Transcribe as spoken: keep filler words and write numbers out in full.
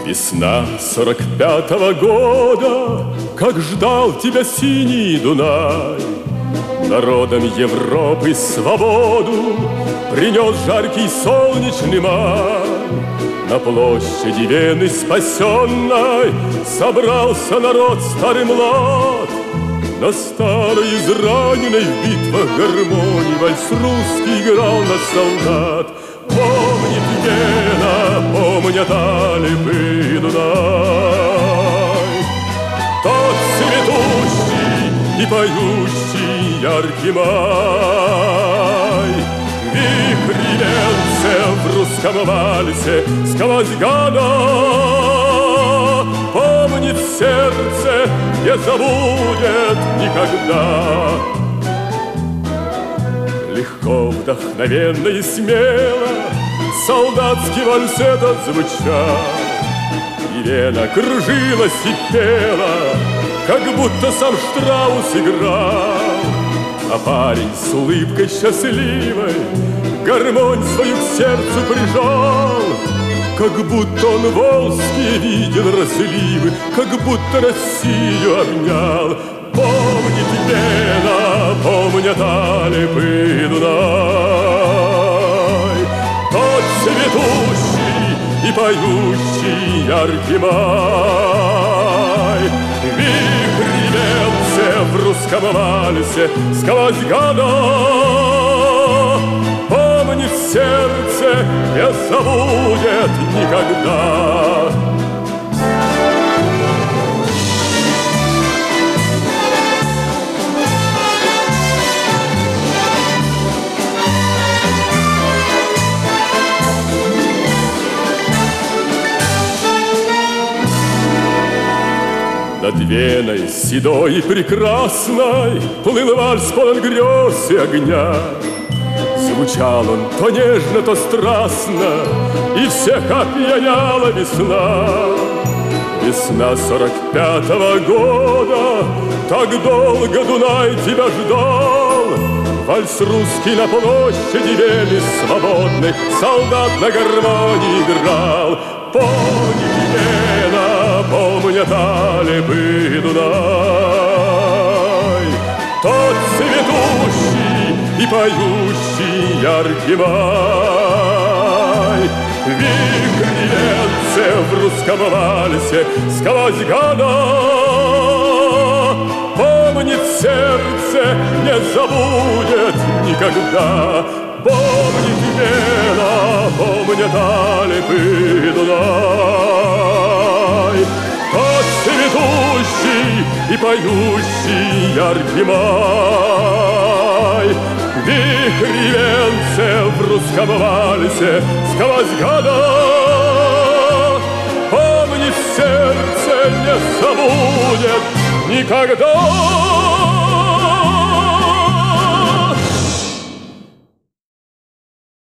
Весна сорок пятого года, как ждал тебя синий Дунай. Народам Европы свободу принес жаркий солнечный май. На площади Вены спасенной собрался народ старый млад. На старой израненной в битвах гармонии вальс русский играл на солдат. Помнит Вена, помнят Алпы и Дунай, тот цветущий и поющий яркий май. Вихри венцев в русском вальсе сквозь года помнит сердце, не забудет никогда. Легко, вдохновенно и смело солдатский вальс этот звучал, и Вена кружилась и пела, как будто сам Штраус играл. А парень с улыбкой счастливой гармонь свою к сердцу прижал, как будто он волжские видел разливы, как будто Россию обнял. Помнит Вена, помнят Алпы и Дунай, тот цветущий и поющий яркий май. Вихри венцев в русском вальсе сквозь года помнит сердце, не забудет никогда. Над Веной седой и прекрасной плыл вальс полон грез и огня. Звучал он то нежно, то страстно, и всех опьяняла весна. Весна сорок пятого года, так долго Дунай тебя ждал. Вальс русский на площади Вены свободной солдат на гармонии играл. Помнит Вена, помнят Алпы и Дунай, тот цветущий и поющий яркий май. Вихри венцев в русском вальсе сквозь года помнит сердце, не забудет никогда. Помнит Вена, помнят Алпы и Дунай, тот цветущий и поющий яркий май. Вихри венцев в русском вальсе сквозь года помнит сердце, не забудет никогда.